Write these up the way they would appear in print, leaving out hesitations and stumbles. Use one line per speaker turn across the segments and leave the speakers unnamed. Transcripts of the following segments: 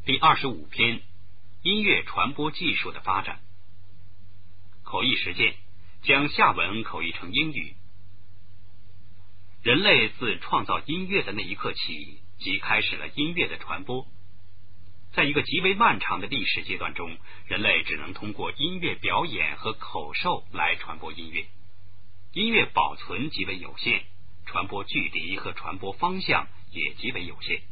第25篇，音乐传播技术的发展。口译实践，将下文口译成英语。人类自创造音乐的那一刻起，即开始了音乐的传播。在一个极为漫长的历史阶段中，人类只能通过音乐表演和口授来传播音乐。音乐保存极为有限，传播距离和传播方向也极为有限。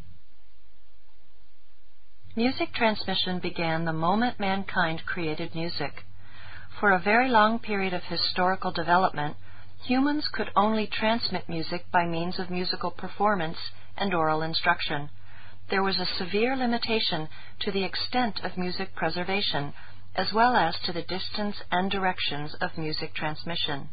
Music transmission began the moment mankind created music. For a very long period of historical development, humans could only transmit music by means of musical performance and oral instruction. There was a severe limitation to the extent of music preservation, as well as to the distance and directions of music transmission.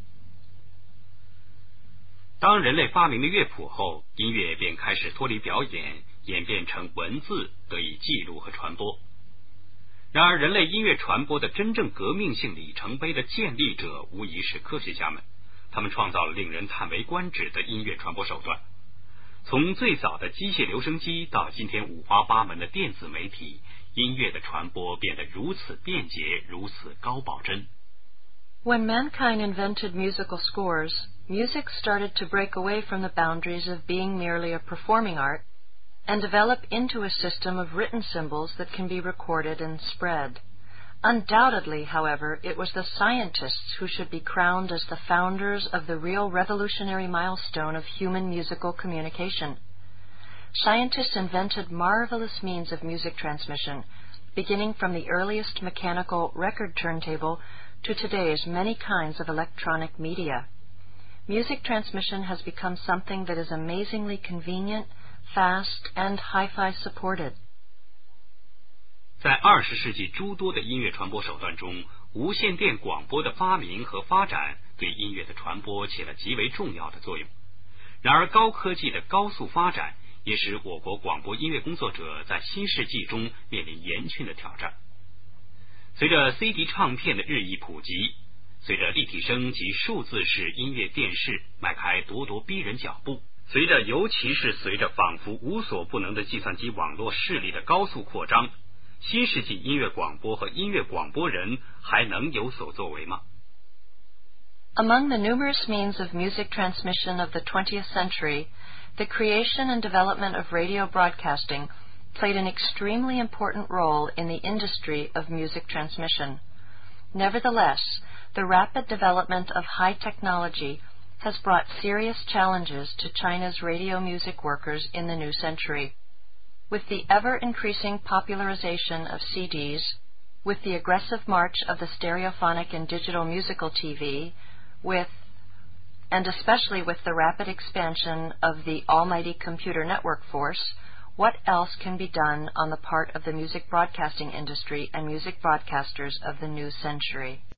当人类发明了乐谱后，音乐便开始脱离表演，演变成文字得以记录和传播。然而，人类音乐传播的真正革命性里程碑的建立者，无疑是科学家们。他们创造了令人叹为观止的音乐传播手段。从最早的机械留声机到今天五花八门的电子媒体，音乐的传播变得如此便捷，如此高保真。
When mankind invented musical scores, music started to break away from the boundaries of being merely a performing art and develop into a system of written symbols that can be recorded and spread. Undoubtedly, however, it was the scientists who should be crowned as the founders of the real revolutionary milestone of human musical communication. Scientists invented marvelous means of music transmission, beginning from the earliest mechanical record turntable to today's many kinds of electronic media. Music transmission has become something that is amazingly convenient, fast, and hi-fi supported.
在20世纪诸多的音乐传播手段中，无线电广播的发明和发展对音乐的传播起了极为重要的作用。然而，高科技的高速发展也使我国广播音乐工作者在新世纪中面临严峻的挑战。随着 CD 唱片的日益普及，随着立体声及数字式音乐电视迈开咄咄逼人脚步，尤其是随着仿佛无所不能的计算机网络势力的高速扩张，新世纪音乐广播和音乐广播人还能有所作为吗？
Among the numerous means of music transmission of the 20th century, the creation and development of radio broadcasting played an extremely important role in the industry of music transmission. Nevertheless, the rapid development of high technology has brought serious challenges to China's radio music workers in the new century. With the ever-increasing popularization of CDs, with the aggressive march of the stereophonic and digital musical TV, and especially with the rapid expansion of the almighty computer network force, what else can be done on the part of the music broadcasting industry and music broadcasters of the new century?